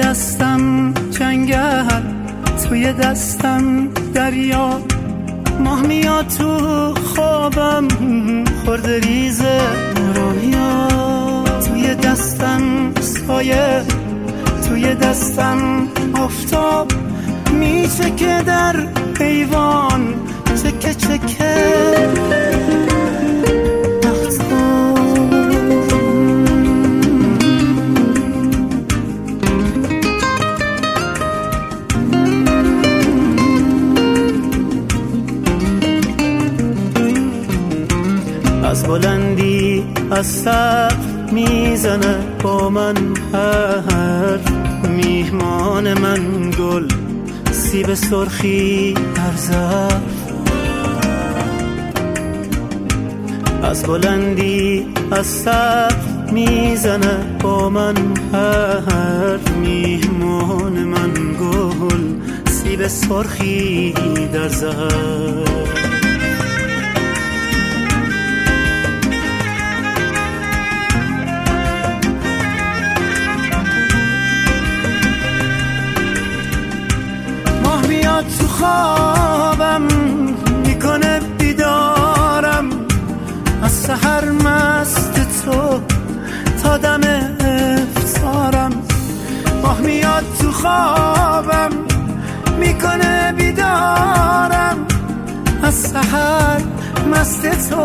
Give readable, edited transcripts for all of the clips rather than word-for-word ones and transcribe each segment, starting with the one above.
دستم جنگل، توی دستم دریا، ماه میاد تو خوابم خورده ریزه رویا. توی دستم سایه، توی دستم آفتاب، میچکه در ایوان چکه چکه از بلندی از سقف میزنه با من حرف، میهمان من گل سیب سرخی در ظرف. از بلندی از سقف میزنه با من حرف، میهمان من گل سیب سرخی در ظرف. تو خوابم میکنه بیدارم، از سحر مست تو تا دم افطارم. ماه میاد تو خوابم میکنه بیدارم، از سحر مست تو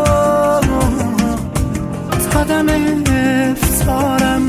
تا دم افطارم.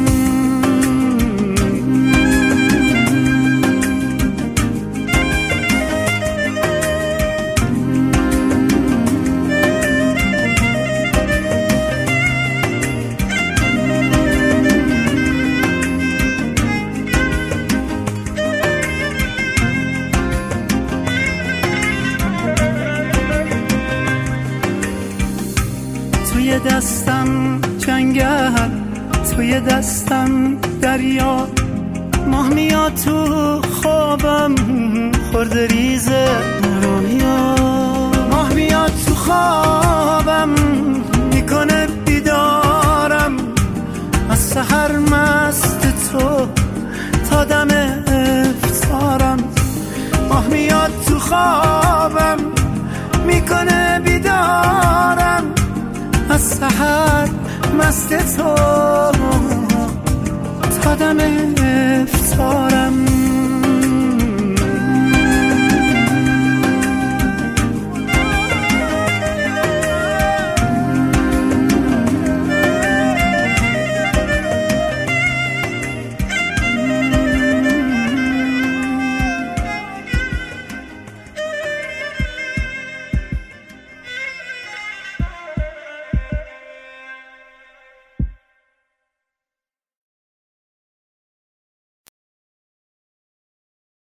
توی دستم جنگل، توی دستم دریا، ماه میاد تو خوابم خورده ریزه رویا. ماه میاد تو خوابم میکنه بیدارم، از سحر مست تو تا دم افطارم. ماه میاد تو خوابم میکنه بیدارم، از سحر مست تو تا دم افطارم.